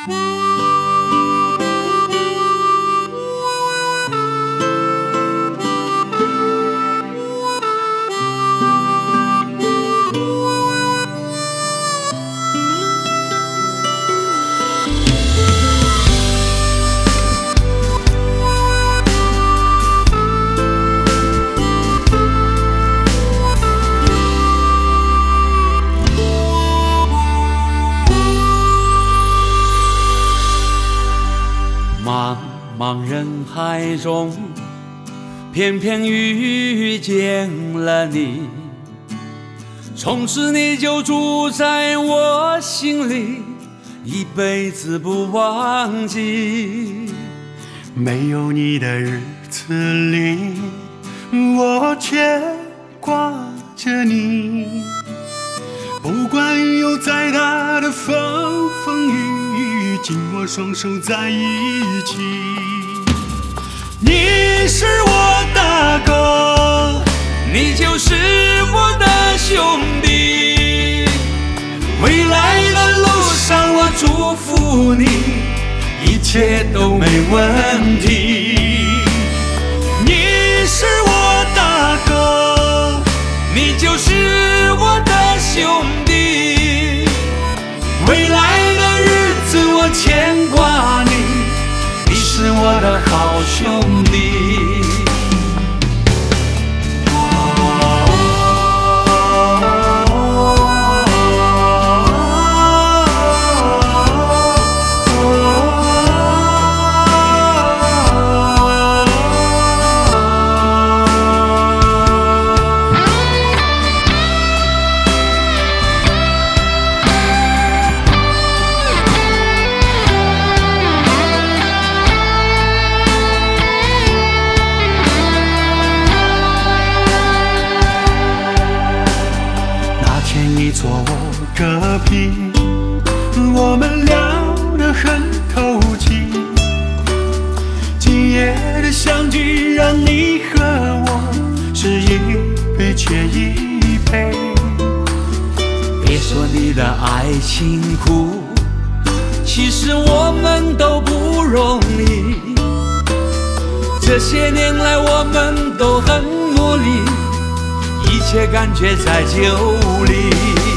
茫茫人海中，偏偏遇见了你，从此你就住在我心里，一辈子不忘记。 没有你的日子里，我牵挂着你。不管有再大的风风雨雨，紧握双手在一起。你是我大哥， 你就是我的兄弟，未来的路上我祝福你，一切都没问题。 你是我大哥， 你就是我的兄弟，未来的日子我牵挂你，你是我的好兄弟。 你坐我隔壁，我们聊得很投机。今夜的相聚，让你和我是一杯却一杯。 别说你的爱情苦，其实我们都不容易。这些年来我们都很努力，一切感觉在酒里。